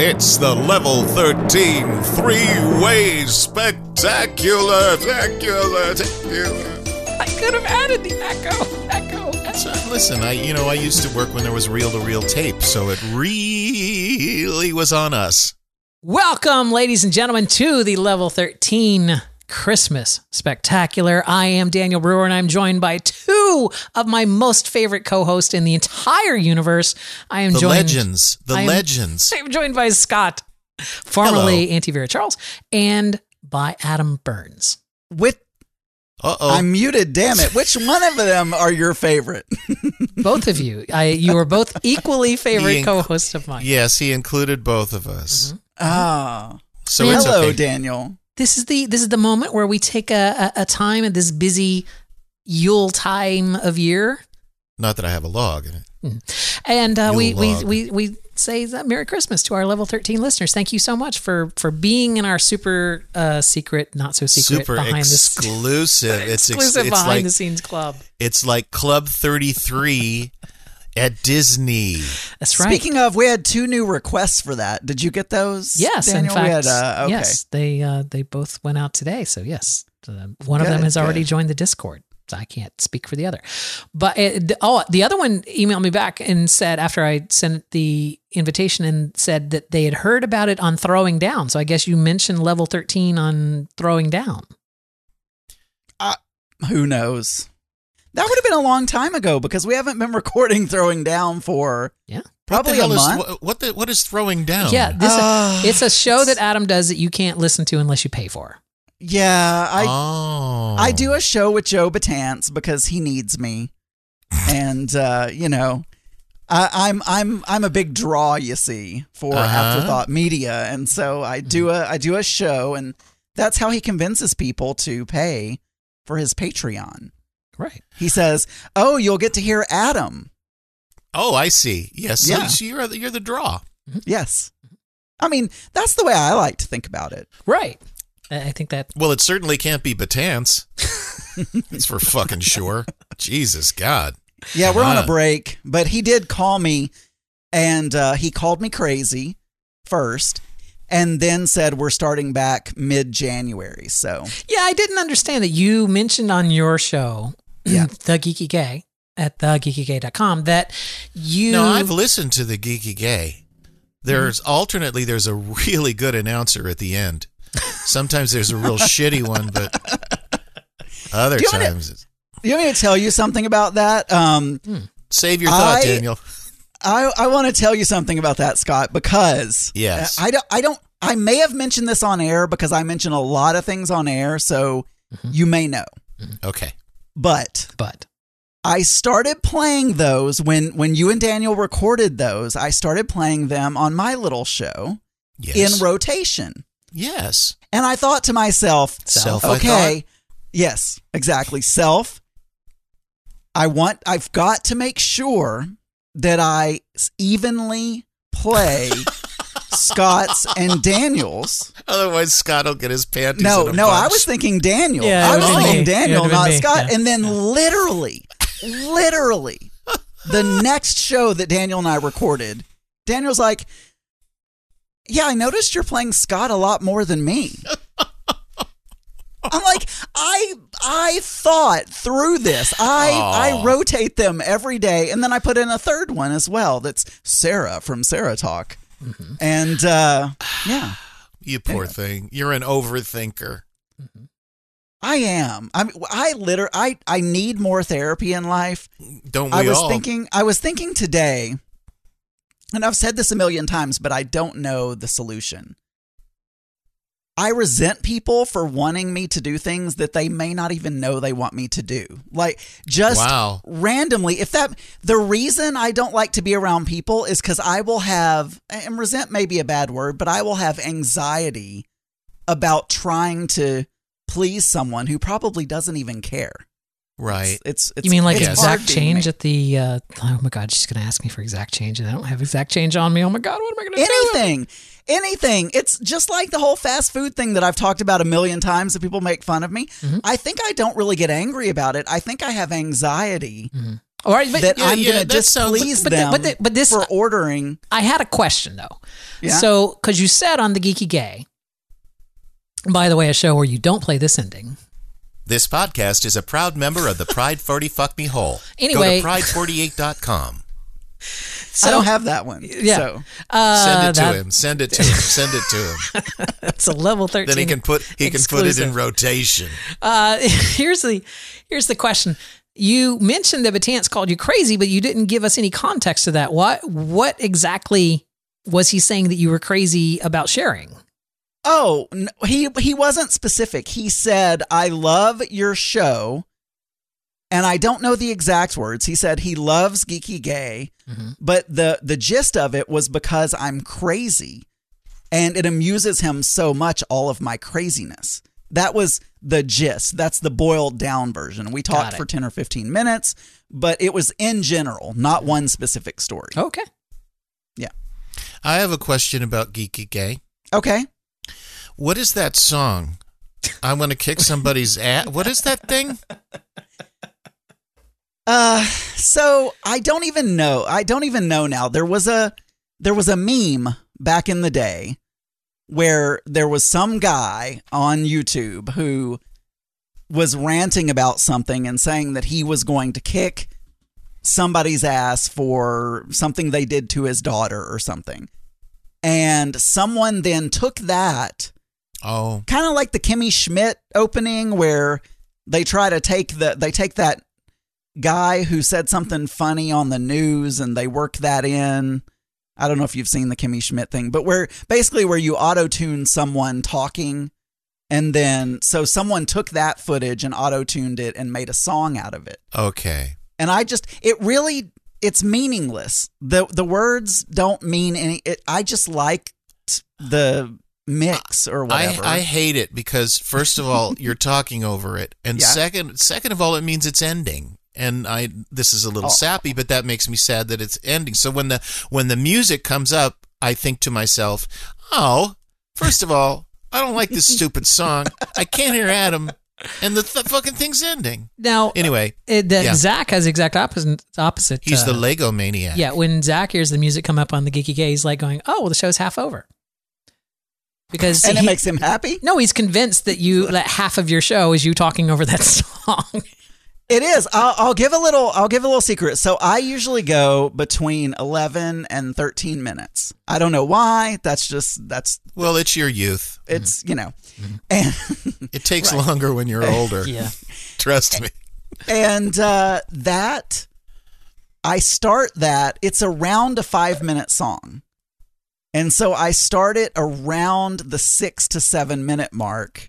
It's the Level 13 Three-Way Spectacular. I could have added the echo. So, listen, I used to work when there was reel-to-reel tape, so it really was on us. Welcome, ladies and gentlemen, to the Level 13 Christmas Spectacular. I am Daniel Brewer, and I'm joined by two of my most favorite co-hosts in the entire universe. I am The joined... legends. I'm joined by Scott, formerly Antivera Charles, and by Adam Burns. I'm muted, damn it. Which one of them are your favorite? Both of you. You are both equally favorite co-hosts of mine. Yes, he included both of us. Mm-hmm. So Man, it's hello, okay. Daniel. This is the moment where we take a time at this busy Yule time of year. Not that I have a log in it. And we Yule say that Merry Christmas to our Level 13 listeners. Thank you so much for being in our super secret, not so secret, Super behind exclusive. the It's behind like, the scenes club. It's like Club 33 at Disney. That's right. Speaking of, we had 2 new requests for that. Did you get those? Yes, Daniel? in fact, we had, okay. yes, they both went out today. So yes, one of them has already joined the Discord. So I can't speak for the other, but the other one emailed me back and said, after I sent the invitation, and said that they had heard about it on Throwing Down. So I guess you mentioned Level 13 on Throwing Down. Who knows? That would have been a long time ago because we haven't been recording Throwing Down for probably a month. What is Throwing Down? Yeah, it's a show that Adam does that you can't listen to unless you pay for. Yeah, I do a show with Joe Batance because he needs me, and I'm a big draw, you see, for Afterthought Media, and so I do a show, and that's how he convinces people to pay for his Patreon. Right. He says, "Oh, you'll get to hear Adam." Oh, I see. Yes, Yeah. so you're the draw. Yes, I mean that's the way I like to think about it. Right. I think that. Well, it certainly can't be Batance. It's for fucking sure. Jesus God. Yeah, we're on a break, but he did call me, and he called me crazy first, and then said we're starting back mid-January. So Yeah, I didn't understand that you mentioned on your show, The Geeky Gay, at thegeekygay.com, that you... No, I've listened to the Geeky Gay. There's a really good announcer at the end. Sometimes there's a real shitty one, but other times... You want me to tell you something about that? Save your thought, Daniel. I want to tell you something about that, Scott, because yes. I may have mentioned this on air because I mention a lot of things on air, so you may know. Okay. But I started playing those when you and Daniel recorded those. I started playing them on my little show in rotation. Yes. And I thought to myself, okay, yes, exactly. I've got to make sure that I evenly play Scott's and Daniel's. Otherwise, Scott will get his panties No, in a bunch. I was thinking Daniel. Yeah, I was thinking me. Daniel, Yeah, not me. Scott. Yeah. And then literally, the next show that Daniel and I recorded, Daniel's like, yeah, I noticed you're playing Scott a lot more than me. I'm like, I thought through this. I rotate them every day, and then I put in a third one as well. That's Sarah from Sarah Talk. Mm-hmm. And yeah. You poor thing. You're an overthinker. Mm-hmm. I am. I need more therapy in life. Don't we all? I was thinking today, and I've said this a million times, but I don't know the solution. I resent people for wanting me to do things that they may not even know they want me to do. Like just randomly, the reason I don't like to be around people is because I will have, and resent may be a bad word, but I will have anxiety about trying to please someone who probably doesn't even care. Right. It's you mean like it's exact change me. at the, oh my God, she's going to ask me for exact change and I don't have exact change on me. Oh my God, what am I going to do? Anything. It's just like the whole fast food thing that I've talked about a million times that people make fun of me. Mm-hmm. I think I don't really get angry about it. I think I have anxiety All right, but that I'm yeah, going to that sounds- displease but them this for ordering. I had a question though. Yeah. So, because you said on the Geeky Gay, by the way, a show where you don't play this ending. This podcast is a proud member of the Pride 40 Fuck Me Hole. Anyway. Go to pride48.com. So, I don't have that one. Yeah. So. Send it to that- him. Send it to him. Send it to him. It's a level 13. Then he can put it in exclusive. rotation. Here's the question. You mentioned that Batance called you crazy, but you didn't give us any context to that. What exactly was he saying that you were crazy about sharing? Oh, he wasn't specific. He said, "I love your show." And I don't know the exact words. He said he loves Geeky Gay, but the gist of it was because I'm crazy and it amuses him so much, all of my craziness. That was the gist. That's the boiled down version. We talked for 10 or 15 minutes, but it was in general, not one specific story. Okay. Yeah. I have a question about Geeky Gay. Okay. What is that song? I want to kick somebody's ass. What is that thing? So I don't even know. I don't even know now. There was a meme back in the day where there was some guy on YouTube who was ranting about something and saying that he was going to kick somebody's ass for something they did to his daughter or something. And someone then took that, kind of like the Kimmy Schmidt opening where they try to take that guy who said something funny on the news and they work that in. I don't know if you've seen the Kimmy Schmidt thing, but where you auto-tune someone talking, and then so someone took that footage and auto-tuned it and made a song out of it. Okay. And it's meaningless. The words don't mean any. I just like the mix or whatever. I hate it because first of all, you're talking over it, and second of all, it means it's ending. And this is a little sappy, but that makes me sad that it's ending. So when the music comes up, I think to myself, first of all, I don't like this stupid song. I can't hear Adam, and the fucking thing's ending. Now, anyway, Zach has the exact opposite. He's the Lego maniac. Yeah, when Zach hears the music come up on the Geeky Gay, he's like going, "Oh, well, the show's half over." Because it makes him happy? No, he's convinced that half of your show is you talking over that song. It is. I'll give a little secret. So I usually go between 11 and 13 minutes. I don't know why. Well, it's your youth. It's, and it takes longer when you're older. Yeah. Trust me. And that I start that, it's around a 5-minute song. And so I start it around the 6 to 7 minute mark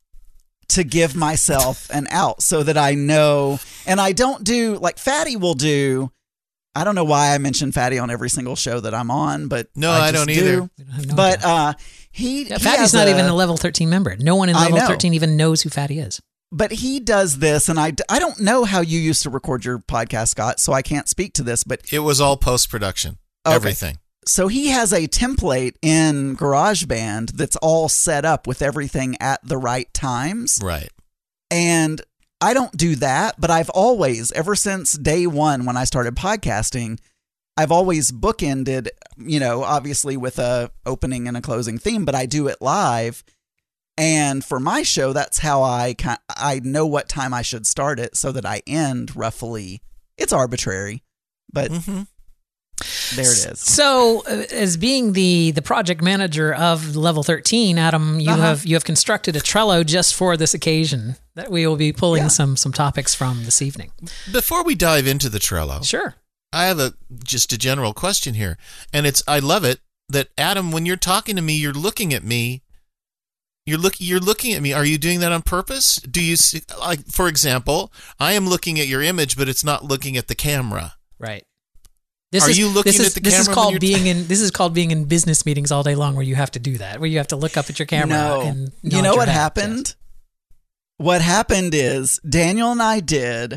to give myself an out so that I know, and I don't do like Fatty will do. I don't know why I mention Fatty on every single show that I'm on, but no, I don't either. But Fatty's not even a level 13 member. No one in level 13 even knows who Fatty is. But he does this, and I don't know how you used to record your podcast, Scott, so I can't speak to this. But it was all post-production, everything. So he has a template in GarageBand that's all set up with everything at the right times. Right. And I don't do that, but I've always, ever since day one when I started podcasting, I've always bookended, obviously with a opening and a closing theme, but I do it live. And for my show, that's how I know what time I should start it so that I end roughly. It's arbitrary, but... Mm-hmm. There it is. So, as being the project manager of Level 13, Adam, you have constructed a Trello just for this occasion that we will be pulling some topics from this evening. Before we dive into the Trello, sure, I have just a general question here, and I love it that Adam, when you're talking to me, you're looking at me. You're looking at me. Are you doing that on purpose? Do you see, like, for example, I am looking at your image, but it's not looking at the camera. Right. Are you looking at the camera? This is called being in business meetings all day long, where you have to do that, where you have to look up at your camera. No. And you know what happened? Yes. What happened is Daniel and I did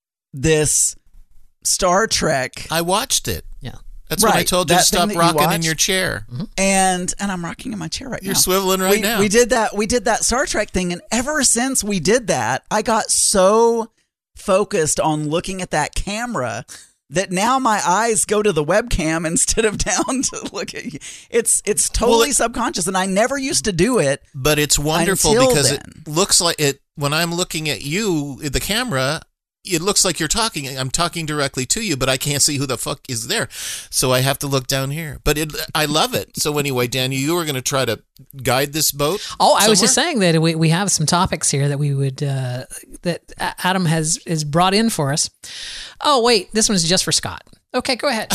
this Star Trek. I watched it. Yeah, that's what I told you to stop rocking in your chair. Mm-hmm. And I'm rocking in my chair right now. You're swiveling right now. We did that Star Trek thing, and ever since we did that, I got so focused on looking at that camera that now my eyes go to the webcam instead of down to look at you. It's totally subconscious, and I never used to do it. But it's wonderful because it looks like it when I'm looking at you, the camera, it looks like you're talking. I'm talking directly to you, but I can't see who the fuck is there. So I have to look down here. But I love it. So anyway, Daniel, you were going to try to guide this boat? Oh, I was just saying that we have some topics here that we would that Adam has brought in for us. Oh, wait, this one's just for Scott. Okay, go ahead.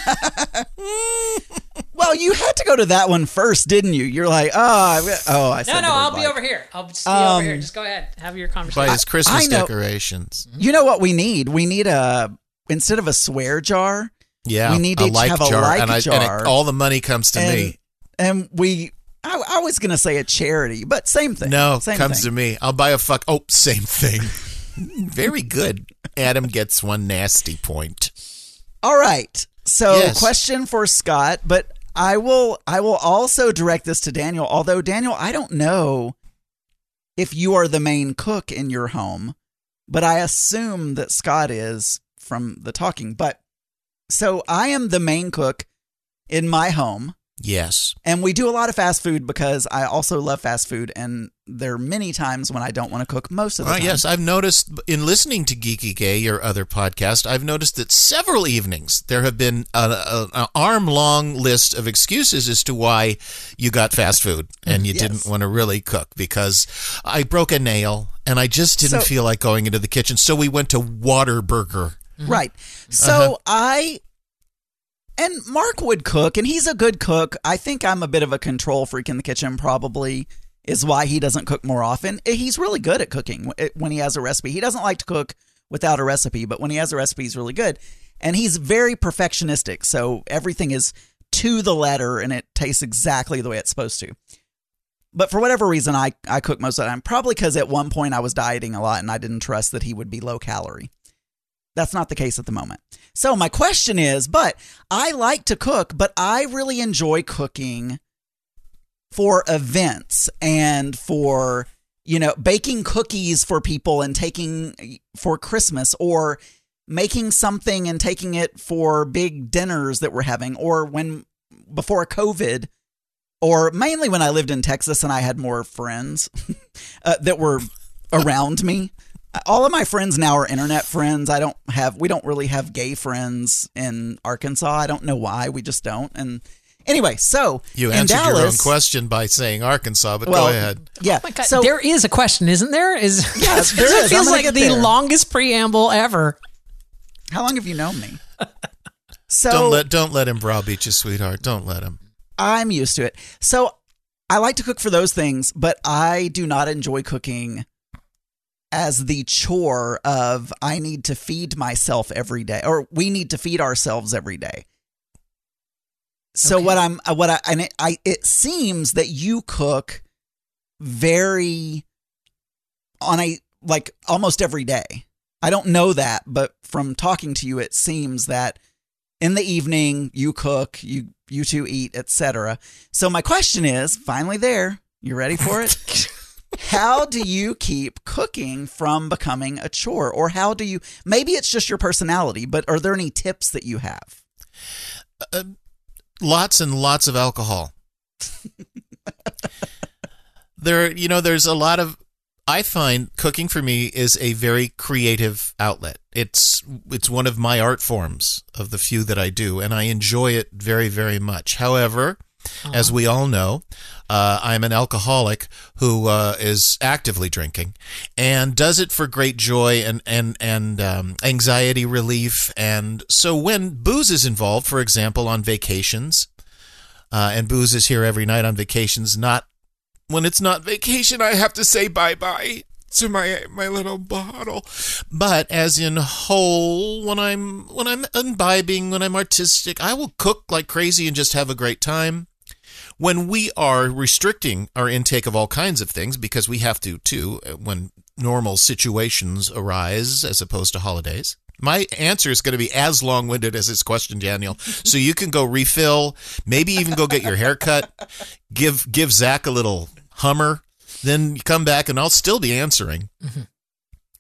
Well, you had to go to that one first, didn't you? You're like, I said no, I'll be over here. I'll just be over here. Just go ahead, have your conversation. By his Christmas decorations. You know what we need? We need instead of a swear jar. Yeah, we need to have a like jar. And all the money comes to me. And I was going to say a charity, but same thing. No, comes to me. I'll buy same thing. Very good. Adam gets one nasty point. All right. So question for Scott, but I will also direct this to Daniel. Although, Daniel, I don't know if you are the main cook in your home, but I assume that Scott is from the talking. But so I am the main cook in my home. Yes. And we do a lot of fast food because I also love fast food, and there are many times when I don't want to cook most of the time. Yes, I've noticed in listening to Geeky Gay, your other podcast, I've noticed that several evenings there have been an arm-long list of excuses as to why you got fast food and you didn't want to really cook because I broke a nail and I just didn't feel like going into the kitchen, so we went to Whataburger. Right. So And Mark would cook, and he's a good cook. I think I'm a bit of a control freak in the kitchen, probably, is why he doesn't cook more often. He's really good at cooking when he has a recipe. He doesn't like to cook without a recipe, but when he has a recipe, he's really good. And he's very perfectionistic, so everything is to the letter, and it tastes exactly the way it's supposed to. But for whatever reason, I cook most of the time, probably because at one point I was dieting a lot, and I didn't trust that he would be low calorie. That's not the case at the moment. So my question is, but I like to cook, but I really enjoy cooking for events and for, baking cookies for people and taking for Christmas, or making something and taking it for big dinners that we're having, or before COVID, or mainly when I lived in Texas and I had more friends that were around me. All of my friends now are internet friends. We don't really have gay friends in Arkansas. I don't know why. We just don't. And anyway, so you answered Dallas, your own question by saying Arkansas, but go ahead. Yeah. Oh my God, so there is a question, isn't there? Yes, there is. It feels like the longest preamble ever. How long have you known me? So don't let him browbeat you, sweetheart. Don't let him. I'm used to it. So I like to cook for those things, but I do not enjoy cooking as the chore of I need to feed myself every day, or we need to feed ourselves every day. So it seems that you cook almost every day. I don't know that, but from talking to you, it seems that in the evening you cook, you two eat, etc. So my question is, finally there, you ready for it? How do you keep cooking from becoming a chore? Or maybe it's just your personality, but are there any tips that you have? Lots and lots of alcohol. There's a lot of, I find cooking for me is a very creative outlet. It's one of my art forms of the few that I do, and I enjoy it very, very much. However, as we all know, I'm an alcoholic who is actively drinking and does it for great joy and anxiety relief. And so when booze is involved, for example, on vacations, and booze is here every night on vacations, when it's not vacation, I have to say bye-bye to my little bottle. But as in whole, when I'm imbibing, when I'm artistic, I will cook like crazy and just have a great time. When we are restricting our intake of all kinds of things, because we have to too, when normal situations arise as opposed to holidays. My answer is going to be as long-winded as his question, Daniel. So you can go refill, maybe even go get your hair cut, give Zach a little Hummer, then you come back and I'll still be answering. Mm-hmm.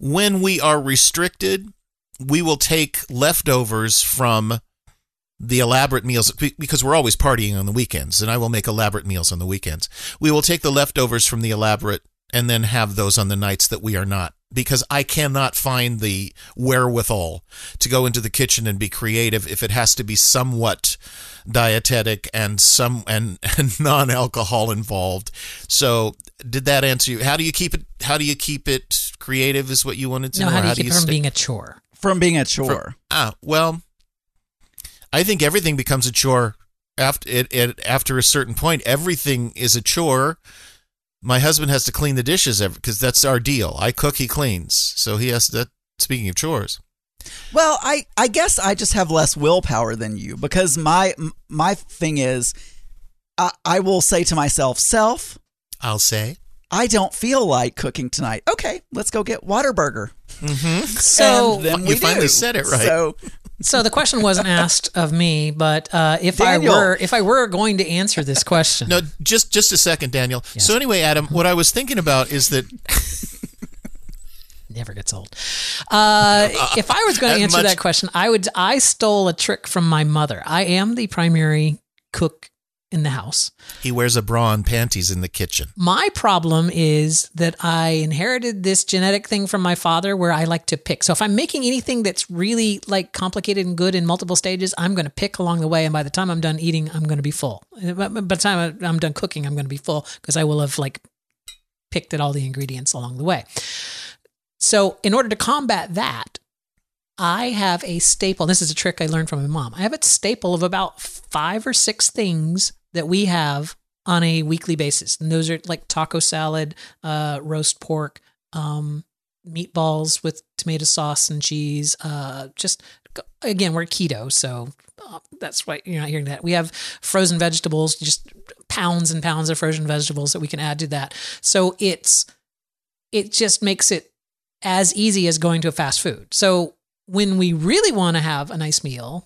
When we are restricted, we will take leftovers from the elaborate meals, because we're always partying on the weekends, and I will make elaborate meals on the weekends. We will take the leftovers from the elaborate and then have those on the nights that we are not, because I cannot find the wherewithal to go into the kitchen and be creative if it has to be somewhat dietetic and non-alcohol involved. So did that answer you? How do you keep it creative is what you wanted to know? How do you keep it from being a chore? From being a chore. Well, I think everything becomes a chore after a certain point. Everything is a chore. My husband has to clean the dishes because that's our deal. I cook, he cleans. So he has to, speaking of chores. Well, I guess I just have less willpower than you, because my thing is, I will say to myself, I'll say, I don't feel like cooking tonight. Okay, let's go get Whataburger. Mm-hmm. So and then you finally said it right. So the question wasn't asked of me, but if I were going to answer this question, no, just a second, Daniel. Yes. So anyway, Adam, what I was thinking about is that never gets old. If I was going to answer that question, I stole a trick from my mother. I am the primary cook in the house. He wears a bra and panties in the kitchen. My problem is that I inherited this genetic thing from my father where I like to pick. So if I'm making anything that's really like complicated and good in multiple stages, I'm going to pick along the way. And by the time I'm done eating, I'm going to be full. By the time I'm done cooking, I'm going to be full because I will have like picked at all the ingredients along the way. So in order to combat that, I have a staple. This is a trick I learned from my mom. I have a staple of about 5 or 6 things that we have on a weekly basis. And those are like taco salad, roast pork, meatballs with tomato sauce and cheese. Just, again, we're keto, so that's why you're not hearing that. We have frozen vegetables, just pounds and pounds of frozen vegetables that we can add to that. So it just makes it as easy as going to a fast food. So when we really want to have a nice meal,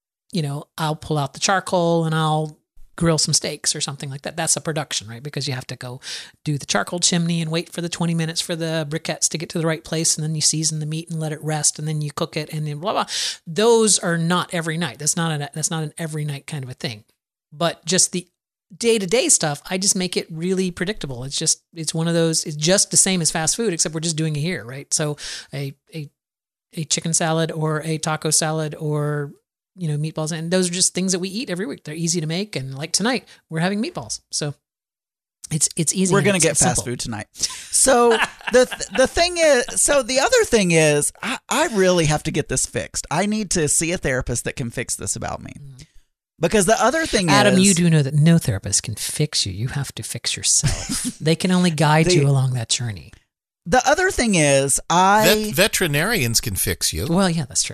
I'll pull out the charcoal and I'll grill some steaks or something like that. That's a production, right? Because you have to go do the charcoal chimney and wait for the 20 minutes for the briquettes to get to the right place. And then you season the meat and let it rest. And then you cook it and then blah, blah. Those are not every night. That's not an every night kind of a thing. But just the day-to-day stuff, I just make it really predictable. It's one of those, it's just the same as fast food, except we're just doing it here, right? So a chicken salad or a taco salad or meatballs, and those are just things that we eat every week. They're easy to make, and like tonight we're having meatballs, so it's easy. We're gonna get fast food tonight. So the thing is, so the other thing is, I really have to get this fixed. I need to see a therapist that can fix this about me, because the other thing Adam, you do know that no therapist can fix you. You have to fix yourself. They can only guide you along that journey. The other thing is, veterinarians can fix you. Well, yeah, that's true.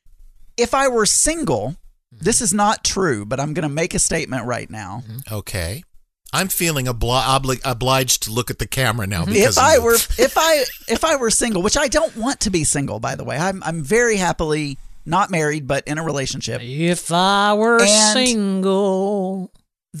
If I were single, this is not true, but I'm going to make a statement right now. Okay. I'm feeling obliged to look at the camera now. Because if I were single, which I don't want to be single, by the way, I'm very happily not married, but in a relationship. If I were single,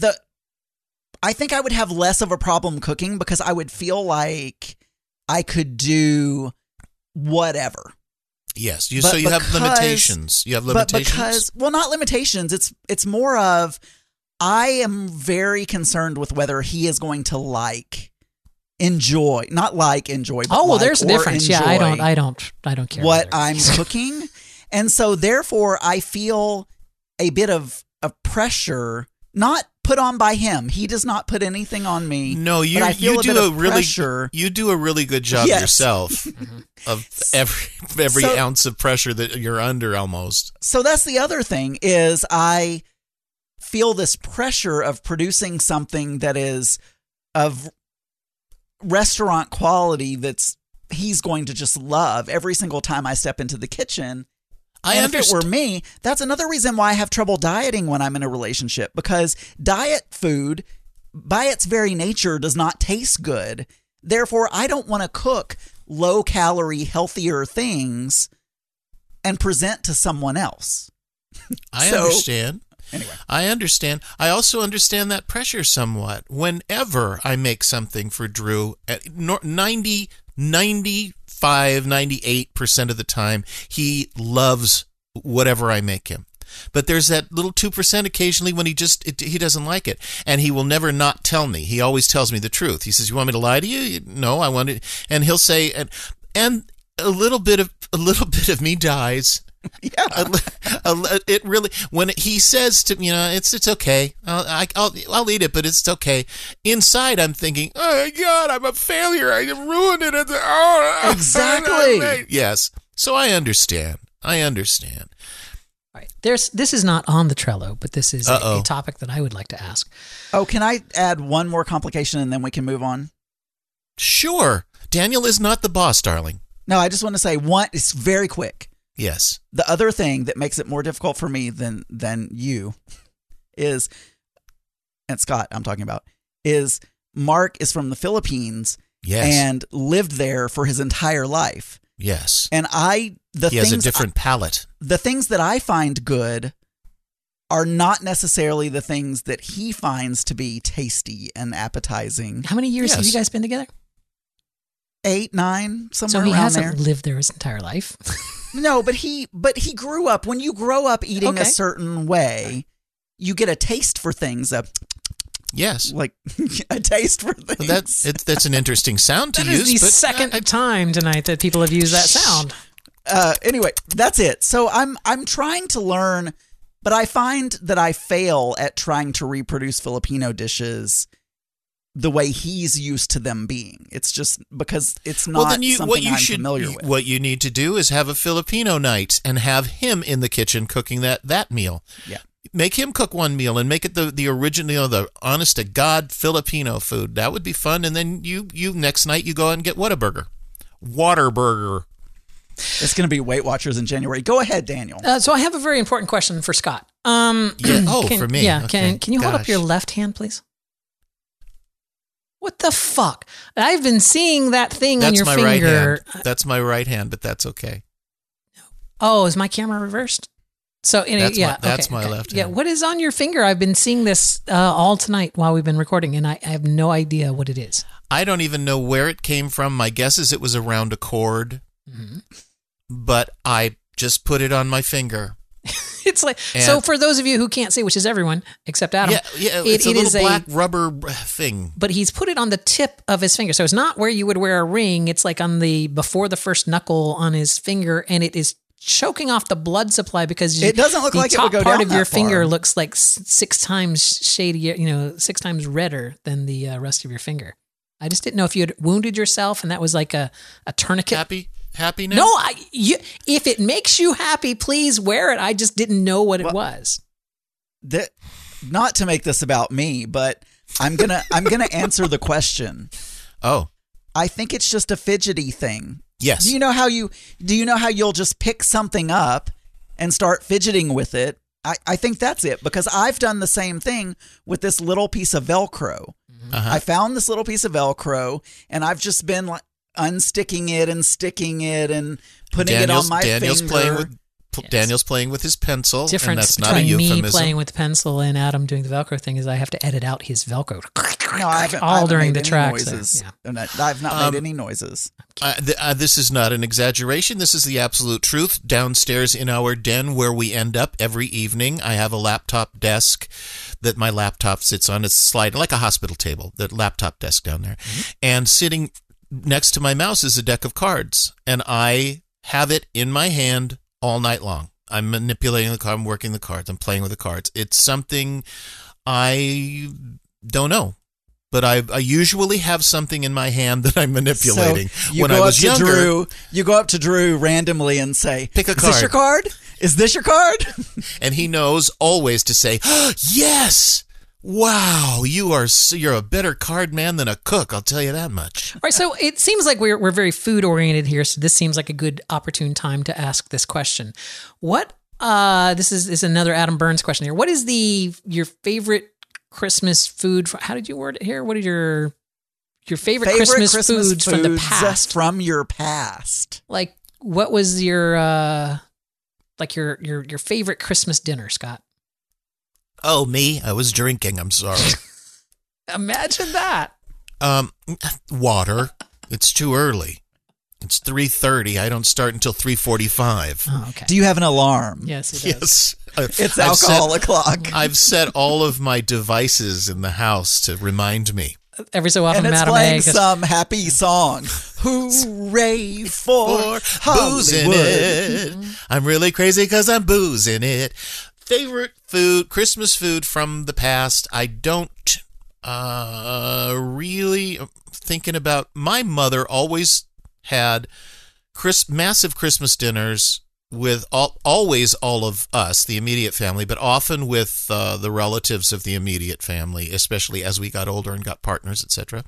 I think I would have less of a problem cooking because I would feel like I could do whatever. Yes, so you have limitations. You have limitations. Not limitations. It's more of, I am very concerned with whether he is going to enjoy. But there's a difference. Yeah, I don't care what I'm cooking, and so therefore I feel a bit of pressure, not put on by him. He does not put anything on me. No, you do a really good job yourself of every ounce of pressure that you're under almost. So that's the other thing is I feel this pressure of producing something that is of restaurant quality he's going to just love every single time I step into the kitchen. If it were me, that's another reason why I have trouble dieting when I'm in a relationship, because diet food, by its very nature, does not taste good. Therefore, I don't want to cook low-calorie, healthier things and present to someone else. I understand. Anyway. I understand. I also understand that pressure somewhat. Whenever I make something for Drew, 93% 98% of the time, he loves whatever I make him. But there's that little 2% occasionally when he doesn't like it, and he will never not tell me. He always tells me the truth. He says, "You want me to lie to you?" No, I want it. And he'll say, and a little bit of me dies. Yeah, it really, when he says to me, it's okay. I'll eat it, but it's okay. Inside, I'm thinking, oh my God, I'm a failure. I ruined it. Exactly. Yes. So I understand. All right. This is not on the Trello, but this is a topic that I would like to ask. Oh, can I add one more complication and then we can move on? Sure. Daniel is not the boss, darling. No, I just want to say one. It's very quick. Yes. The other thing that makes it more difficult for me than you is, and Scott, I'm talking about, is Mark is from the Philippines. Yes. And lived there for his entire life. Yes. And he has a different palate. The things that I find good are not necessarily the things that he finds to be tasty and appetizing. How many years have you guys been together? 8, 9, somewhere around there. So he hasn't lived there his entire life. No, but he grew up. When you grow up eating a certain way, you get a taste for things. Yes, like a taste for things. That's an interesting sound to use. That is the second time tonight that people have used that sound. Anyway, that's it. So I'm trying to learn, but I find that I fail at trying to reproduce Filipino dishes the way he's used to them being. It's just because it's not something I'm familiar with. What you need to do is have a Filipino night and have him in the kitchen cooking that meal. Yeah. Make him cook one meal and make it the original, the honest to God Filipino food. That would be fun. And then you next night you go out and get Whataburger. It's going to be Weight Watchers in January. Go ahead, Daniel. So I have a very important question for Scott. For me. Yeah. Okay. Can you hold up your left hand, please? What the fuck? I've been seeing that thing on your finger. Right hand. That's my right hand, but that's okay. Oh, is my camera reversed? So that's my left hand. Yeah, what is on your finger? I've been seeing this all tonight while we've been recording, and I have no idea what it is. I don't even know where it came from. My guess is it was around a cord, but I just put it on my finger. It's like, so for those of you who can't see, which is everyone except Adam, it's a little black rubber thing. But he's put it on the tip of his finger, so it's not where you would wear a ring. It's like on before the first knuckle on his finger, and it is choking off the blood supply because it doesn't look like it would go down part of your that finger far. Looks like 6 times shadier, 6 times redder than the rest of your finger. I just didn't know if you had wounded yourself and that was like a tourniquet. Happy now? No, if it makes you happy, please wear it. I just didn't know what it was. Not to make this about me, but I'm gonna answer the question. Oh, I think it's just a fidgety thing. Yes. Do you know how you'll just pick something up and start fidgeting with it? I think that's it, because I've done the same thing with this little piece of Velcro. I found this little piece of Velcro and I've just been like unsticking it and sticking it and putting it on my finger. Daniel's playing with his pencil. Difference and that's not a euphemism. Me playing with the pencil and Adam doing the Velcro thing is I have to edit out his Velcro. No, I haven't during made the tracks. Noises. Yeah. I've not made any noises. This is not an exaggeration. This is the absolute truth. Downstairs in our den where we end up every evening, I have a laptop desk that my laptop sits on. It's sliding like a hospital table, the laptop desk down there. And sitting next to my mouse is a deck of cards. And I have it in my hand all night long. I'm manipulating the card. I'm working the cards. I'm playing with the cards. It's something I don't know. But I usually have something in my hand that I'm manipulating. So when I was younger, you go up to Drew randomly and say, "Pick a card. Is this your card? Is this your card?" And he knows always to say, "Yes, wow, you're a better card man than a cook. I'll tell you that much." All right, so it seems like we're very food oriented here. So this seems like a good opportune time to ask this question. What? This is another Adam Burns question here. What is your favorite Christmas food? How did you word it here? What are your favorite Christmas foods from the past? From your past. Like, what was your your favorite Christmas dinner, Scott? Oh, me? I was drinking. I'm sorry. Imagine that. Water. It's too early. It's 3:30. I don't start until 3:45. Oh, okay. Do you have an alarm? Yes, he does. Yes. It's alcohol o'clock. I've set all of my devices in the house to remind me. Every so often, And it's Madam playing A. some happy song. Hooray for boozing Hollywood. it. I'm really crazy because I'm boozing it. Favorite food, Christmas food from the past. I don't really thinking about. My mother always had massive Christmas dinners with always all of us, the immediate family, but often with the relatives of the immediate family, especially as we got older and got partners, etc.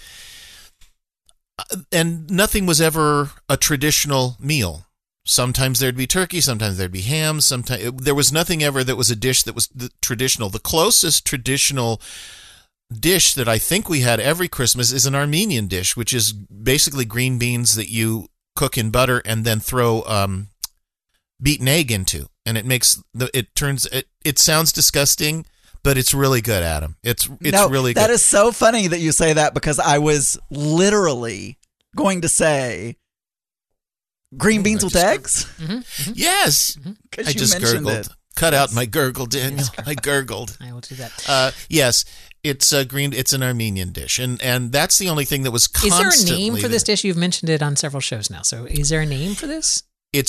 And nothing was ever a traditional meal. Sometimes there'd be turkey, sometimes there'd be ham, sometimes there was nothing ever that was a dish that was traditional. The closest traditional dish that I think we had every Christmas is an Armenian dish, which is basically green beans that you cook in butter and then throw beaten egg into, and it sounds disgusting, but it's really good, Adam. It's really good. That is so funny that you say that, because I was literally going to say green beans with eggs. Mm-hmm. Yes. Mm-hmm. I just gurgled. Cut out my gurgle, Daniel. I gurgled. I will do that. Yes, it's It's an Armenian dish, and that's the only thing that was constantly. Is there a name for this dish? You've mentioned it on several shows now. So, is there a name for this?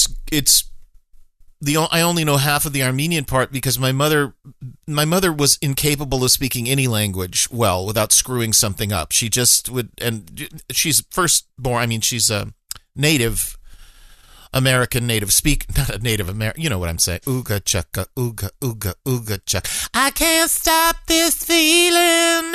I only know half of the Armenian part because my mother was incapable of speaking any language well without screwing something up. She just would, and she's firstborn. I mean, she's a native American, not a native American. You know what I'm saying? Ooga chugga, ooga ooga ooga chugga. I can't stop this feeling.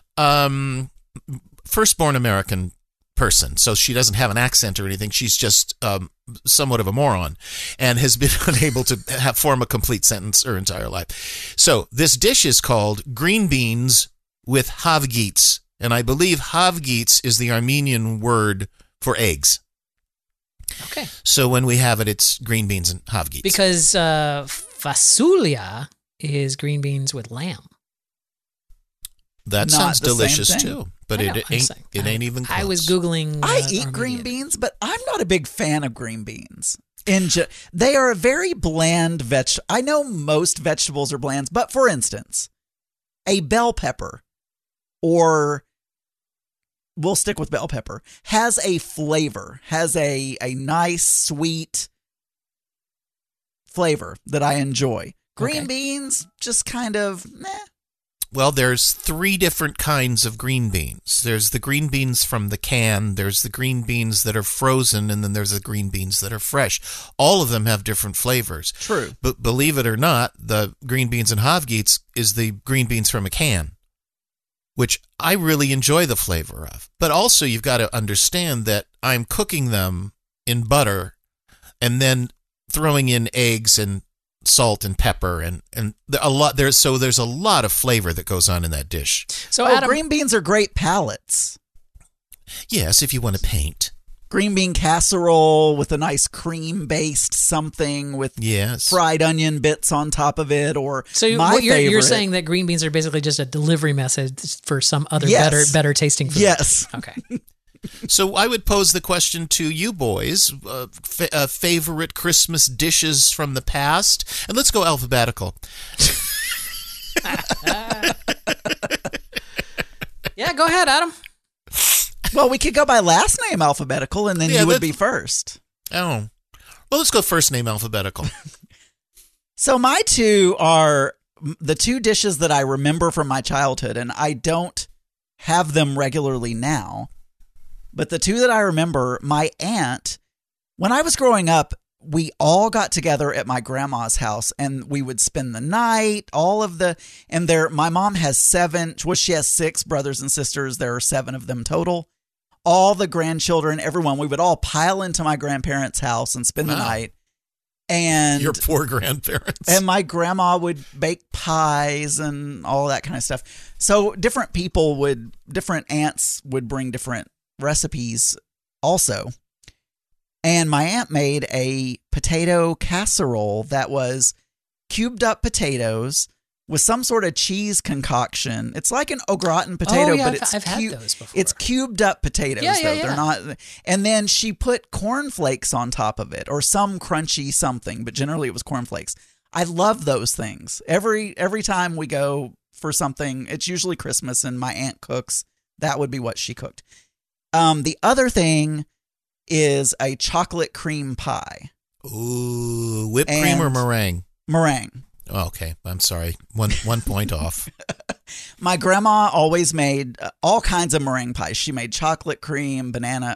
Firstborn American person, so she doesn't have an accent or anything. She's just somewhat of a moron and has been unable to form a complete sentence her entire life. So this dish is called green beans with havgits, and I believe havgits is the Armenian word for eggs. Okay. So when we have it, it's green beans and havgits. Because fasulia is green beans with lamb. That Not sounds the same delicious thing. too, but it ain't even close. I was Googling. I eat Armenian. green beans, but I'm not a big fan of green beans. They are a very bland vegetable. I know most vegetables are bland, but for instance, a bell pepper, or we'll stick with bell pepper, has a flavor, has a nice sweet flavor that I enjoy. Green beans, just kind of meh. Well, there's 3 different kinds of green beans. There's the green beans from the can, there's the green beans that are frozen, and then there's the green beans that are fresh. All of them have different flavors. True. But believe it or not, the green beans and havgits is the green beans from a can, which I really enjoy the flavor of. But also you've got to understand that I'm cooking them in butter and then throwing in eggs and salt and pepper and there's a lot of flavor that goes on in that dish. So Adam, green beans are great palettes. Yes, if you want to paint. Green bean casserole with a nice cream-based something with fried onion bits on top of it, or so you're saying that green beans are basically just a delivery message for some other better tasting food. Yes. Okay. So I would pose the question to you boys, favorite Christmas dishes from the past, and let's go alphabetical. Yeah, go ahead, Adam. Well, we could go by last name alphabetical, and then you would be first. Oh. Well, let's go first name alphabetical. So my 2 are the 2 dishes that I remember from my childhood, and I don't have them regularly now. But the 2 that I remember, my aunt, when I was growing up, we all got together at my grandma's house and we would spend the night, my mom has 6 brothers and sisters. There are 7 of them total. All the grandchildren, everyone, we would all pile into my grandparents' house and spend the night. And your poor grandparents. And my grandma would bake pies and all that kind of stuff. So different aunts would bring different recipes also. And my aunt made a potato casserole that was cubed up potatoes, with some sort of cheese concoction. It's like an au gratin potato, but I've had those before. It's cubed up potatoes, though. Yeah. They're not. And then she put cornflakes on top of it, or some crunchy something, but generally it was cornflakes. I love those things. Every time we go for something, it's usually Christmas, and my aunt cooks. That would be what she cooked. The other thing is a chocolate cream pie. Ooh, whipped cream or meringue? Meringue. Oh, okay, I'm sorry. One point off. My grandma always made all kinds of meringue pies. She made chocolate cream,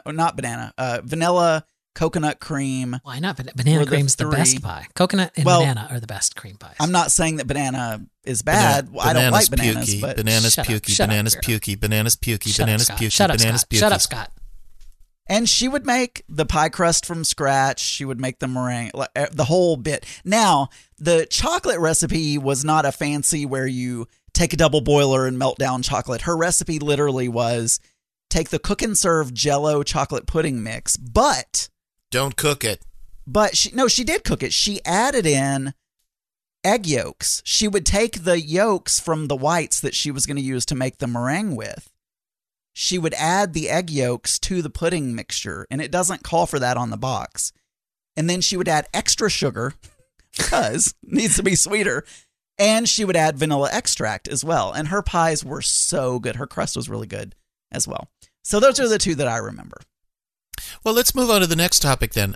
vanilla, coconut cream. Why not? Banana cream's the best pie. Coconut and banana are the best cream pies. I'm not saying that banana is bad. I don't like bananas. Pukey, but bananas pukey, bananas pukey, bananas pukey, bananas pukey, bananas pukey. Shut up, Scott. And she would make the pie crust from scratch. She would make the meringue, the whole bit. Now, the chocolate recipe was not a fancy where you take a double boiler and melt down chocolate. Her recipe literally was take the cook and serve Jell-O chocolate pudding mix, but don't cook it. But she did cook it. She added in egg yolks. She would take the yolks from the whites that she was going to use to make the meringue with. She would add the egg yolks to the pudding mixture, and it doesn't call for that on the box. And then she would add extra sugar because it needs to be sweeter. And she would add vanilla extract as well. And her pies were so good. Her crust was really good as well. So those are the two that I remember. Well, let's move on to the next topic then.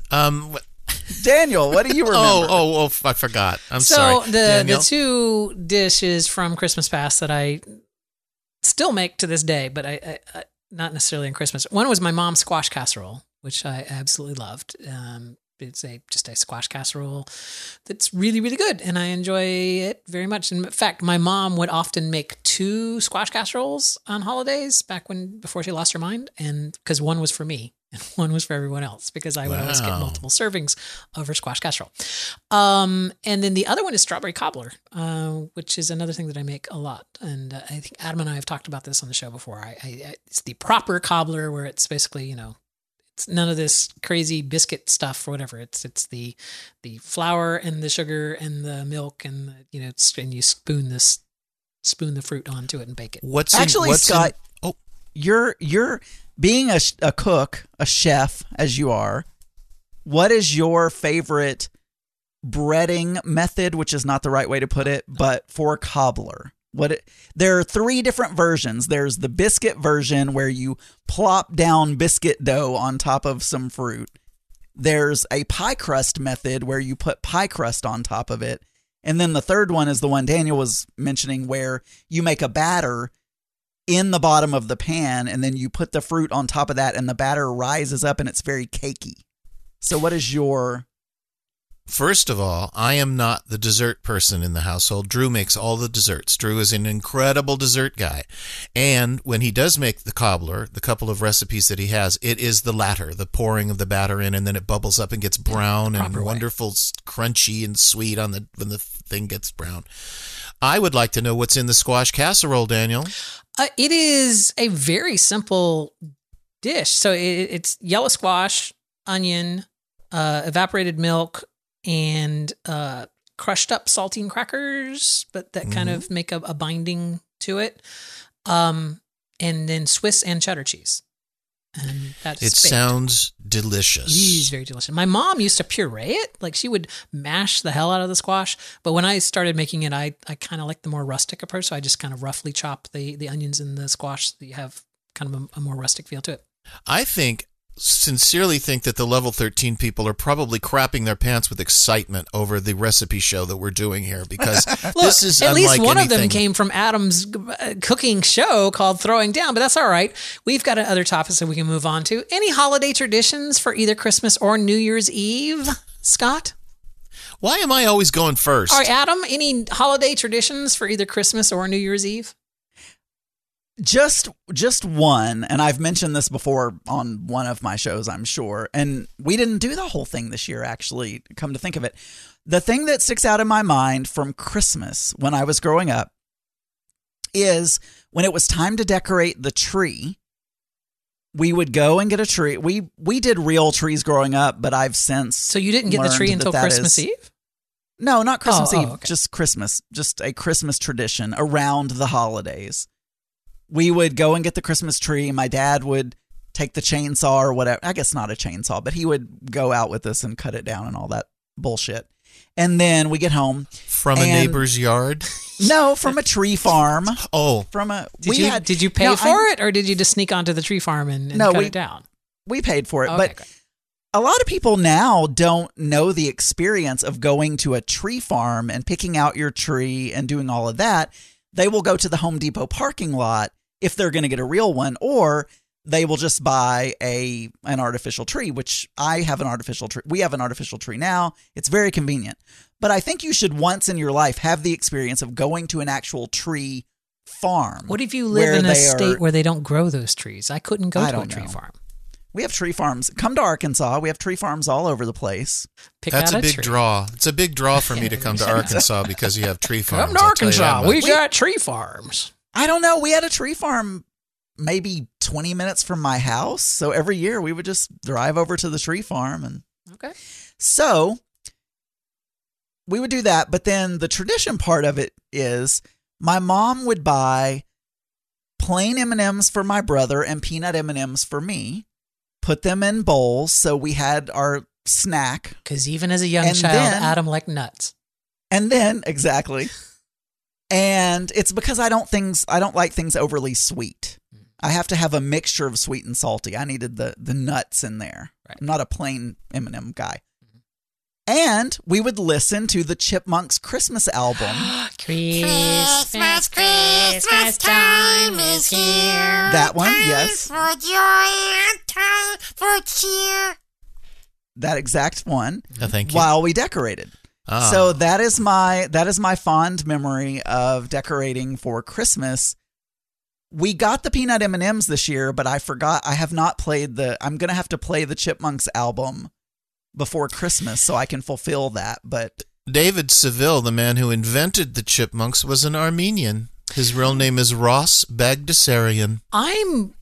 Daniel, what do you remember? Oh, I forgot. I'm sorry. So the two dishes from Christmas Past that I still make to this day, but I not necessarily in Christmas. One was my mom's squash casserole, which I absolutely loved. It's just a squash casserole that's really, really good, and I enjoy it very much. In fact, my mom would often make 2 squash casseroles on holidays before she lost her mind, and because one was for me and one was for everyone else, because I would always get multiple servings of her squash casserole. And then the other one is strawberry cobbler, which is another thing that I make a lot. And I think Adam and I have talked about this on the show before. It's the proper cobbler, where it's basically, it's none of this crazy biscuit stuff or whatever. It's the flour and the sugar and the milk and and you spoon the fruit onto it and bake it. Scott? You're being a cook, a chef as you are. What is your favorite breading method? Which is not the right way to put it, but for cobbler. There are 3 different versions. There's the biscuit version where you plop down biscuit dough on top of some fruit. There's a pie crust method where you put pie crust on top of it. And then the third one is the one Daniel was mentioning, where you make a batter in the bottom of the pan and then you put the fruit on top of that and the batter rises up and it's very cakey. So what is your... First of all, I am not the dessert person in the household. Drew makes all the desserts. Drew is an incredible dessert guy. And when he does make the cobbler, the couple of recipes that he has, it is the latter, the pouring of the batter in, and then it bubbles up and gets brown and wonderful, crunchy and sweet when the thing gets brown. I would like to know what's in the squash casserole, Daniel. It is a very simple dish. So it's yellow squash, onion, evaporated milk, and crushed up saltine crackers, but that kind of make a binding to it. And then Swiss and cheddar cheese. And that's it baked. Sounds delicious. It is very delicious. My mom used to puree it. Like, she would mash the hell out of the squash. But when I started making it, I kind of like the more rustic approach. So I just kind of roughly chop the onions and the squash so that you have kind of a more rustic feel to it. I sincerely think that the Level 13 people are probably crapping their pants with excitement over the recipe show that we're doing here, because this is at least one anything. of them came from Adam's cooking show called Throwing Down, but that's all right. We've got other topics that we can move on to. Any holiday traditions for either Christmas or New Year's Eve, Scott? Why am I always going first? All right, Adam, any holiday traditions for either Christmas or New Year's Eve? Just one, and I've mentioned this before on one of my shows, I'm sure, and we didn't do the whole thing this year, actually, come to think of it. The thing that sticks out in my mind from Christmas when I was growing up is when it was time to decorate the tree, we would go and get a tree. We did real trees growing up, but I've since So you didn't get the tree until Christmas Eve? No, not Christmas Eve, okay. just Christmas. Just a Christmas tradition around the holidays. We would go and get the Christmas tree. My dad would take the chainsaw or whatever. I guess not a chainsaw, but he would go out with us and cut it down and all that bullshit. And then we get home. From a neighbor's yard? No, from a tree farm. Oh. Did you pay for it, or did you just sneak onto the tree farm and cut it down? We paid for it, Okay, but great. a lot of people now don't know the experience of going to a tree farm and picking out your tree and doing all of that. They will go to the Home Depot parking lot if they're going to get a real one, or they will just buy an artificial tree, which I have an artificial tree. We have an artificial tree now. It's very convenient. But I think you should once in your life have the experience of going to an actual tree farm. What if you live in a state where they don't grow those trees? I couldn't go to a tree farm. We have tree farms. Come to Arkansas. We have tree farms all over the place. That's a big draw. It's a big draw for me to come to Arkansas because you have tree farms. Come to Arkansas. We got tree farms. I don't know. We had a tree farm maybe 20 minutes from my house. So every year we would just drive over to the tree farm. Okay. So we would do that. But then the tradition part of it is my mom would buy plain M&Ms for my brother and peanut M&Ms for me, put them in bowls. So we had our snack. Because even as a young child, Adam liked nuts. And then, exactly. And it's because I don't like things overly sweet. I have to have a mixture of sweet and salty. I needed the nuts in there. Right. I'm not a plain M&M guy. And we would listen to the Chipmunks Christmas album. Christmas time is here. That one, yes. For joy and time for cheer. That exact one. Thank you. While we decorated. So that is my fond memory of decorating for Christmas. We got the peanut M&Ms this year, but I forgot. I have not played I'm going to have to play the Chipmunks album before Christmas so I can fulfill that. But David Seville, the man who invented the Chipmunks, was an Armenian. His real name is Ross Bagdasarian. I'm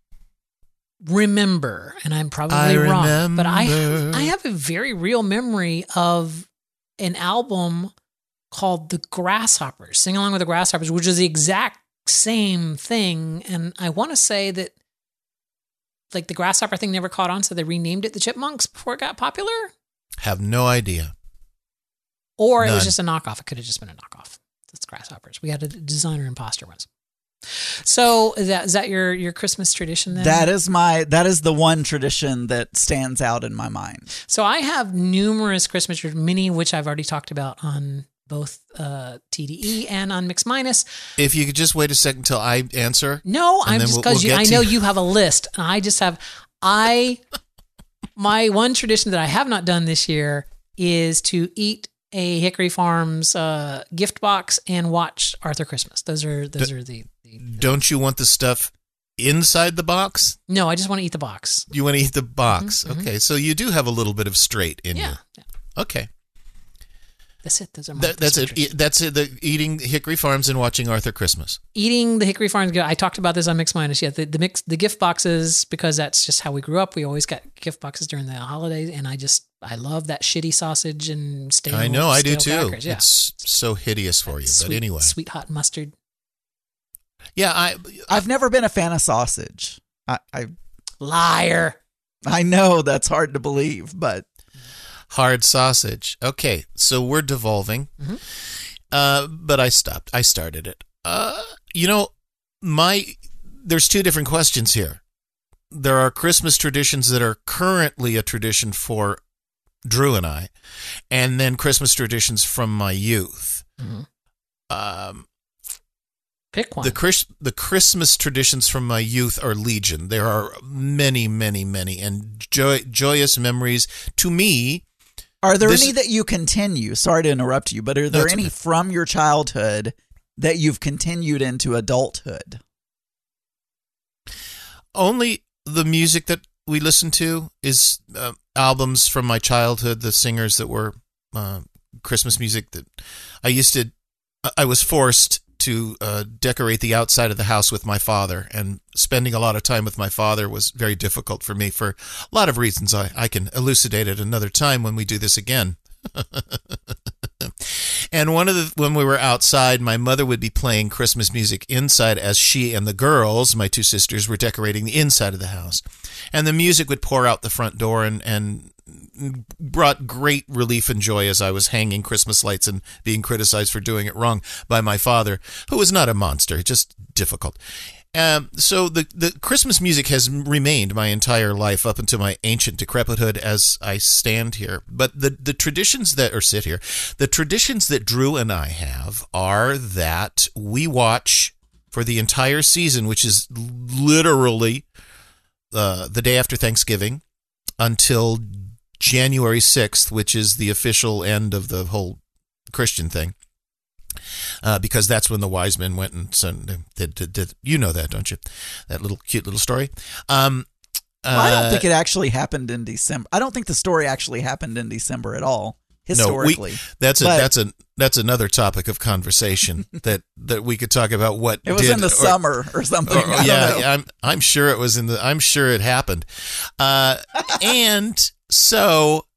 probably wrong, but I have a very real memory of an album called The Grasshoppers, Sing Along with the Grasshoppers, which is the exact same thing. And I want to say that like the grasshopper thing never caught on, so they renamed it the Chipmunks before it got popular. Have no idea. Or None. It was just a knockoff. It could have just been a knockoff. It's Grasshoppers. We had a designer imposter once. So is that your Christmas tradition then? That is the one tradition that stands out in my mind. So I have numerous Christmas traditions, many of which I've already talked about on both TDE and on Mix Minus. If you could just wait a second until I answer. No, I'm just because I know you have a list, and I just have my one tradition that I have not done this year is to eat a Hickory Farms gift box and watch Arthur Christmas. Those are the. Don't you want the stuff inside the box? No, I just want to eat the box. You want to eat the box. Mm-hmm. Okay, so you do have a little bit of straight in you. Yeah. Okay. That's it. Those are my That's it. That's it. The eating Hickory Farms and watching Arthur Christmas. Eating the Hickory Farms. I talked about this on Mix Minus. Yeah, the gift boxes, because that's just how we grew up. We always got gift boxes during the holidays, and I love that shitty sausage and stale. I know, I do too. Crackers. Yeah. It's so hideous for you, but anyway, sweet hot mustard. Yeah, I've never been a fan of sausage. I liar. I know that's hard to believe, but hard sausage. Okay, so we're devolving. Mm-hmm. But I stopped. I started it. There's two different questions here. There are Christmas traditions that are currently a tradition for Drew and I, and then Christmas traditions from my youth. Mm-hmm. Pick one. The Christmas traditions from my youth are legion. There are many, many, many, and joyous memories to me. Are there any that you continue? Sorry to interrupt you, but are there any from your childhood that you've continued into adulthood? Only the music that we listen to is albums from my childhood, the singers that were Christmas music that I was forced to decorate the outside of the house with my father, and spending a lot of time with my father was very difficult for me for a lot of reasons. I can elucidate at another time when we do this again. And when we were outside, my mother would be playing Christmas music inside as she and the girls, my two sisters, were decorating the inside of the house. And the music would pour out the front door and brought great relief and joy as I was hanging Christmas lights and being criticized for doing it wrong by my father, who was not a monster, just difficult. So the Christmas music has remained my entire life up until my ancient decrepithood as I stand here. But the traditions the traditions that Drew and I have are that we watch for the entire season, which is literally the day after Thanksgiving until January 6th, which is the official end of the whole Christian thing. Because that's when the wise men went and did you know that, don't you? That little cute little story. I don't think it actually happened in December. I don't think the story actually happened in December at all, historically. No, that's another topic of conversation that we could talk about. What it was in the summer or something. I'm sure it was I'm sure it happened, and so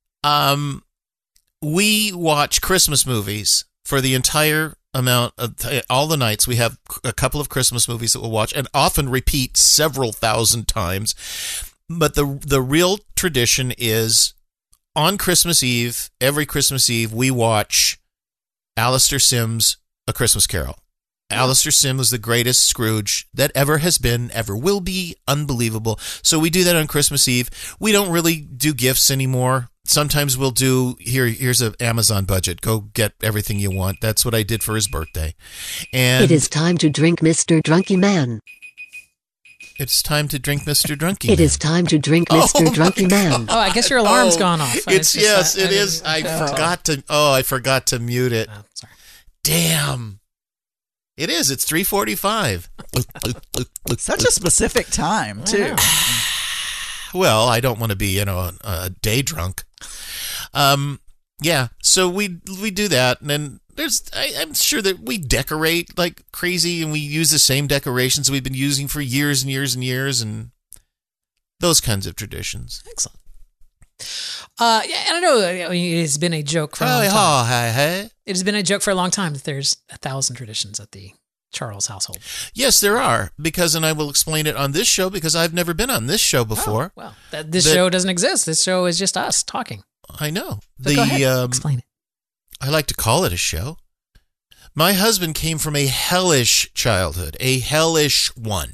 we watch Christmas movies. For the entire amount of all the nights, we have a couple of Christmas movies that we'll watch and often repeat several thousand times. But the real tradition is on Christmas Eve, every Christmas Eve, we watch Alastair Sim's A Christmas Carol. Alastair Sim was the greatest Scrooge that ever has been, ever will be. Unbelievable. So we do that on Christmas Eve. We don't really do gifts anymore. Sometimes we'll do, here's an Amazon budget. Go get everything you want. That's what I did for his birthday. And it is time to drink, Mr. Drunky Man. It's time to drink, Mr. Drunky Man. It is time to drink, Mr. Drunky Man. Oh, I guess your alarm's gone off. It is. I forgot to mute it. Oh, sorry. Damn. It is. It's 3:45. Such a specific time, too. Well, I don't want to be, a day drunk. Yeah. So we do that, and then I'm sure that we decorate like crazy, and we use the same decorations we've been using for years and years and years, and those kinds of traditions. Excellent. And I know it has been a joke for a long time. It has been a joke for a long time that there's 1,000 traditions at the Charles household. Yes, there are. And I will explain it on this show because I've never been on this show before. Oh, well, this show doesn't exist. This show is just us talking. I know. But go ahead. Explain it. I like to call it a show. My husband came from a hellish childhood, a hellish one.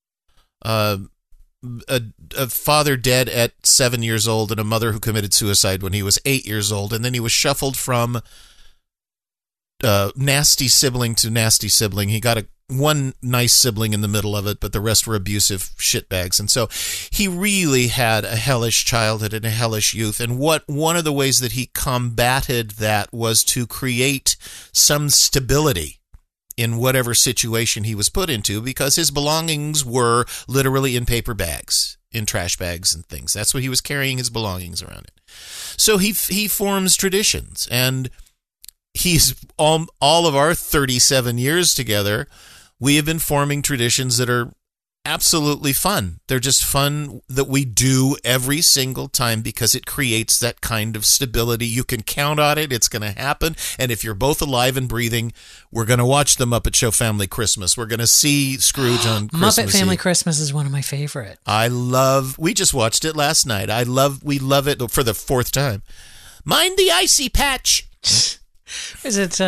A father dead at 7 years old and a mother who committed suicide when he was 8 years old. And then he was shuffled from nasty sibling to nasty sibling. He got one nice sibling in the middle of it, but the rest were abusive shitbags. And so he really had a hellish childhood and a hellish youth. And one of the ways that he combated that was to create some stability in whatever situation he was put into, because his belongings were literally in paper bags, in trash bags and things. That's what he was carrying his belongings around in. So he forms traditions, and he's all of our 37 years together, we have been forming traditions that are absolutely fun. They're just fun that we do every single time because it creates that kind of stability. You can count on it. It's going to happen. And if you're both alive and breathing, we're going to watch the Muppet Show Family Christmas. We're going to see Scrooge on Christmas Muppet Family Eve. Christmas is one of my favorite. We just watched it last night. We love it for the fourth time. Mind the icy patch. Is it,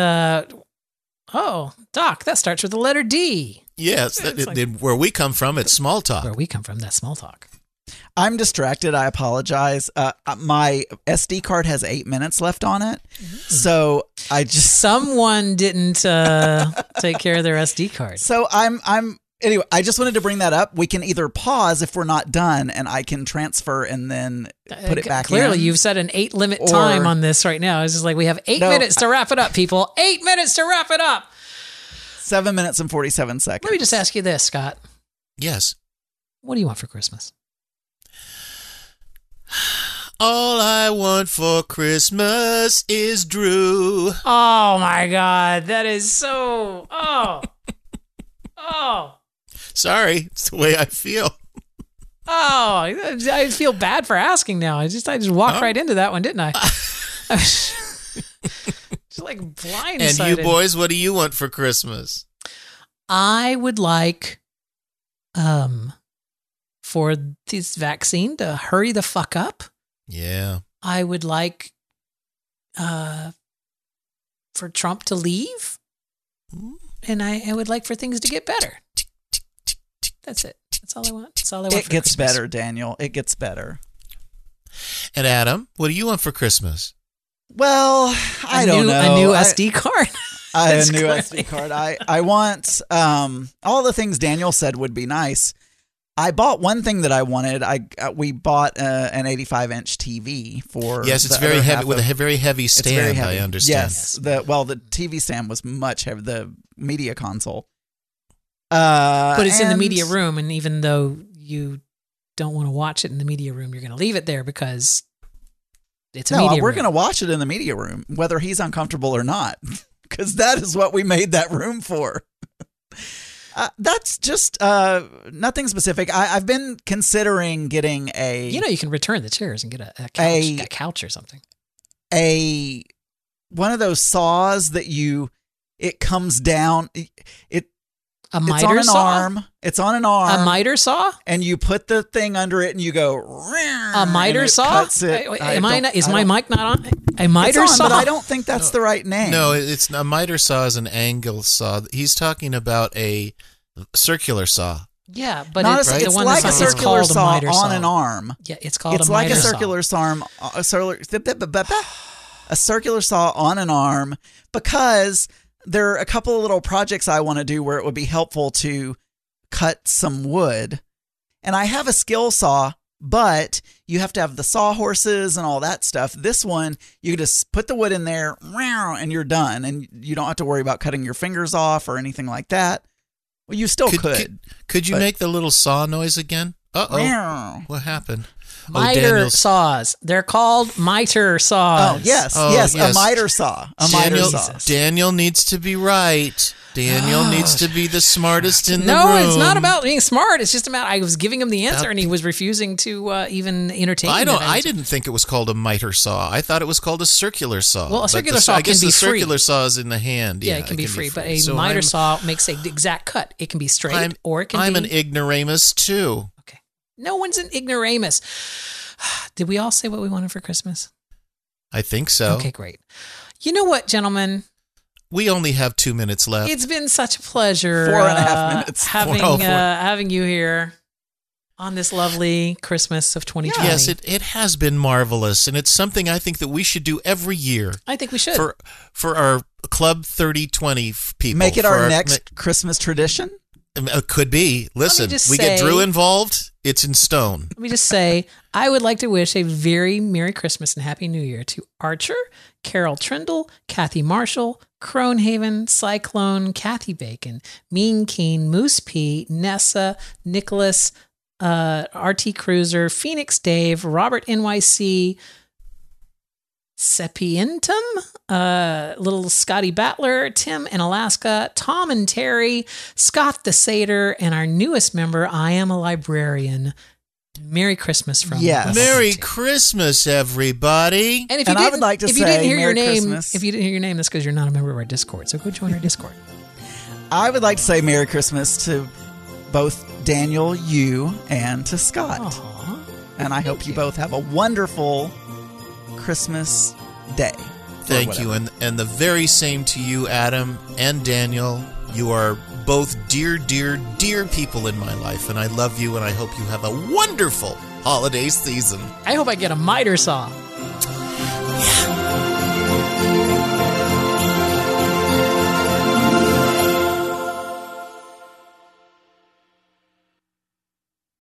Doc, that starts with the letter D. Yes, where we come from, it's small talk. Where we come from, that's small talk. I'm distracted. I apologize. My SD card has 8 minutes left on it. So Someone didn't take care of their SD card. So anyway, I just wanted to bring that up. We can either pause if we're not done and I can transfer and then put it back Clearly, in. you've set an 8 limit time on this right now. It's just like we have 8 minutes to wrap it up, people. 8 minutes to wrap it up. 7 minutes and 47 seconds. Let me just ask you this, Scott. Yes. What do you want for Christmas? All I want for Christmas is Drew. Oh, my God. That is so... Oh. Sorry. It's the way I feel. Oh, I feel bad for asking now. I just walked right into that one, didn't I? like blindsided. And you boys, what do you want for Christmas? I would like for this vaccine to hurry the fuck up. Yeah. I would like for Trump to leave. And I would like for things to get better. That's it. That's all I want. That's all I want It for gets Christmas. better, Daniel. It gets better. And Adam, what do you want for Christmas? Well, I don't know. A new SD card. A That's new clearly- SD card. I want all the things Daniel said would be nice. I bought one thing that I wanted. We bought an 85-inch TV for. Yes, it's the very other heavy half with of- a very heavy It's stand. very heavy. I understand. Yes. The TV stand was much heavy. The media console. But it's in the and- media room, and even though you don't want to watch it in the media room, you're going to leave it there because it's a No, media we're room. going to watch it in the media room, whether he's uncomfortable or not, because that is what we made that room for. That's just nothing specific. I've been considering getting you can return the chairs and get a couch or something. One of those saws that it comes down. A It's miter on an saw? arm. It's on an arm. A miter saw? And you put the thing under it and you go. A miter saw? Cuts it. Wait, is my mic not on? A miter it's on, saw? but I don't think that's the right name. No, it's a miter saw is an angle saw. He's talking about a circular saw. Yeah, but Not it's a, the it's one like a that's it's circular called a saw miter on saw. an arm. Yeah, it's called It's a like miter a saw. circular saw, a circular saw on an arm, because there are a couple of little projects I want to do where it would be helpful to cut some wood. And I have a skill saw, but you have to have the sawhorses and all that stuff. This one, you just put the wood in there and you're done. And you don't have to worry about cutting your fingers off or anything like that. Well, you still Could you make the little saw noise again? Uh-oh. What happened? Miter saws. They're called miter saws. Oh, yes. A miter saw. Daniel needs to be right. Daniel needs to be the smartest in the room. No, it's not about being smart. It's just about I was giving him the answer and he was refusing to even entertain it. I didn't think it was called a miter saw. I thought it was called a circular saw. Well, a circular saw can be free. I guess the circular saw is in the hand. Yeah, it can be free. But a miter saw makes an exact cut. It can be straight or it can I'm be... an ignoramus too. Okay. No one's an ignoramus. Did we all say what we wanted for Christmas? I think so. Okay, great. You know what, gentlemen? We only have 2 minutes left. It's been such a pleasure 4.5 minutes. having you here on this lovely Christmas of 2020. Yes, it has been marvelous, and it's something I think that we should do every year. I think we should. For our Club 3020 people. Make it our next Christmas tradition? It could be. Listen, we get Drew involved, it's in stone. Let me just say, I would like to wish a very Merry Christmas and Happy New Year to Archer, Carol Trindle, Kathy Marshall, Cronehaven, Cyclone, Kathy Bacon, Mean Keen, Moose P, Nessa, Nicholas, RT Cruiser, Phoenix Dave, Robert NYC, Sepientum, little Scotty Battler, Tim in Alaska, Tom and Terry, Scott the Satyr, and our newest member, I Am a Librarian. Merry Christmas from Yes. Merry Christmas, everybody. And if And I would like to if you say didn't hear Merry your name, Christmas. if you didn't hear your name, that's because you're not a member of our Discord. So go join our Discord. I would like to say Merry Christmas to both Daniel, you, and to Scott. Aw. And I hope you both have a wonderful Christmas day. Thank you. And the very same to you, Adam and Daniel. You are both dear, dear, dear people in my life, and I love you, and I hope you have a wonderful holiday season. I hope I get a miter saw. Yeah.